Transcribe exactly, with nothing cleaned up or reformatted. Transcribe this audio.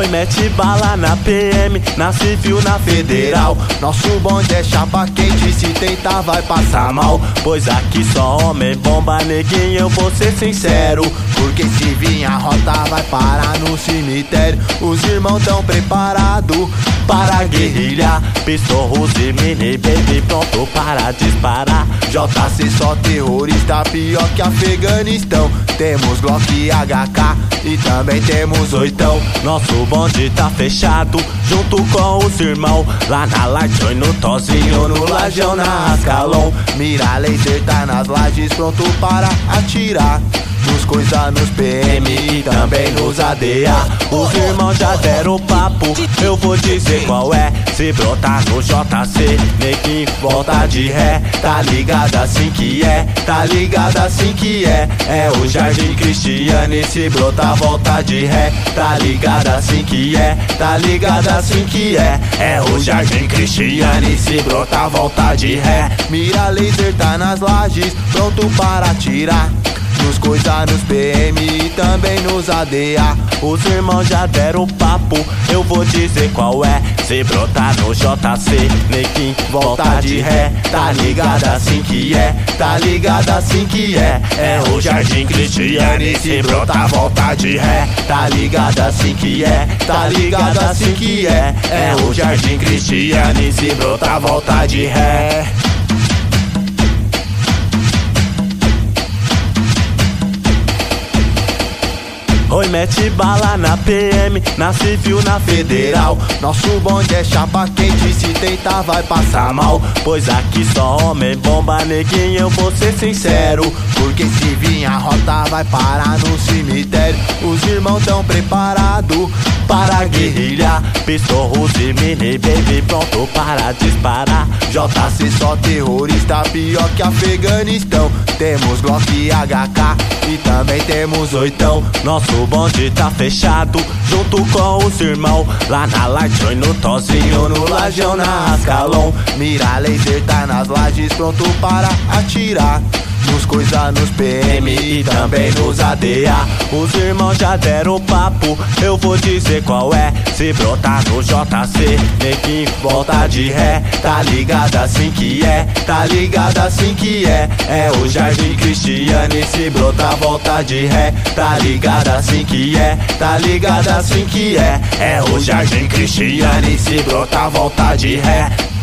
Oi, mete bala na P M, na civil, na federal. Nosso bonde é chapa quente, se tentar vai passar mal. Pois aqui só homem bomba, neguinho, eu vou ser sincero. Porque se vir a rota vai parar no cemitério. Os irmãos tão preparados para guerrilha, pistolos e mini baby pronto para disparar. J C só terrorista, pior que Afeganistão. Temos Glock e H K e também temos oitão. Nosso bonde tá fechado, junto com os irmãos. Lá na Lightjoy, no Tozinho, no Lajão, na Ascalon. Mira laser tá nas lajes, pronto para atirar. Nos coisa, nos P M e também nos A D A. Os irmãos já deram papo, eu vou dizer qual é. Se brotar no J C, neguinho volta de ré. Tá ligado assim que é, tá ligado assim que é. É o Jardim Cristiane, se brotar volta de ré. Tá ligado assim que é, tá ligado assim que é. É o Jardim Cristiane, se brotar volta de ré. Mira laser tá nas lajes, pronto para atirar. Nos coisa, nos P M e também nos A D A. Os irmãos já deram papo, eu vou dizer qual é. Se brotar no J C, neguinho volta de ré. Tá ligado assim que é, tá ligado assim que é. É o Jardim Cristiane, se brotar volta de ré. Tá ligado assim que é, tá ligado assim que é. É o Jardim Cristiane, se brotar volta de ré. Oi, mete bala na P M, na civil, na federal. Nosso bonde é chapa quente, se tentar vai passar mal. Pois aqui só homem bomba, neguinho, eu vou ser sincero. Porque se vir a rota vai parar no cemitério. Os irmãos tão preparados para guerrilha, pistolos e mini baby pronto para disparar. J C só terrorista, pior que Afeganistão. Temos Glock e H K e também temos oitão. Nosso bonde tá fechado, junto com os irmãos. Lá na Lightjoy, no Tozinho, no Lajão, na Ascalon. Mira laser tá nas lajes, pronto para atirar. Nos coisa, nos P M e também nos A D A. Os irmãos já deram papo, eu vou dizer qual é. Se brotar no J C, neguinho volta de ré. Tá ligado assim que é, tá ligado assim que é. É o Jardim Cristiane, se brotar volta de ré. Tá ligado assim que é, tá ligado assim que é. É o Jardim Cristiane, se brotar volta de ré.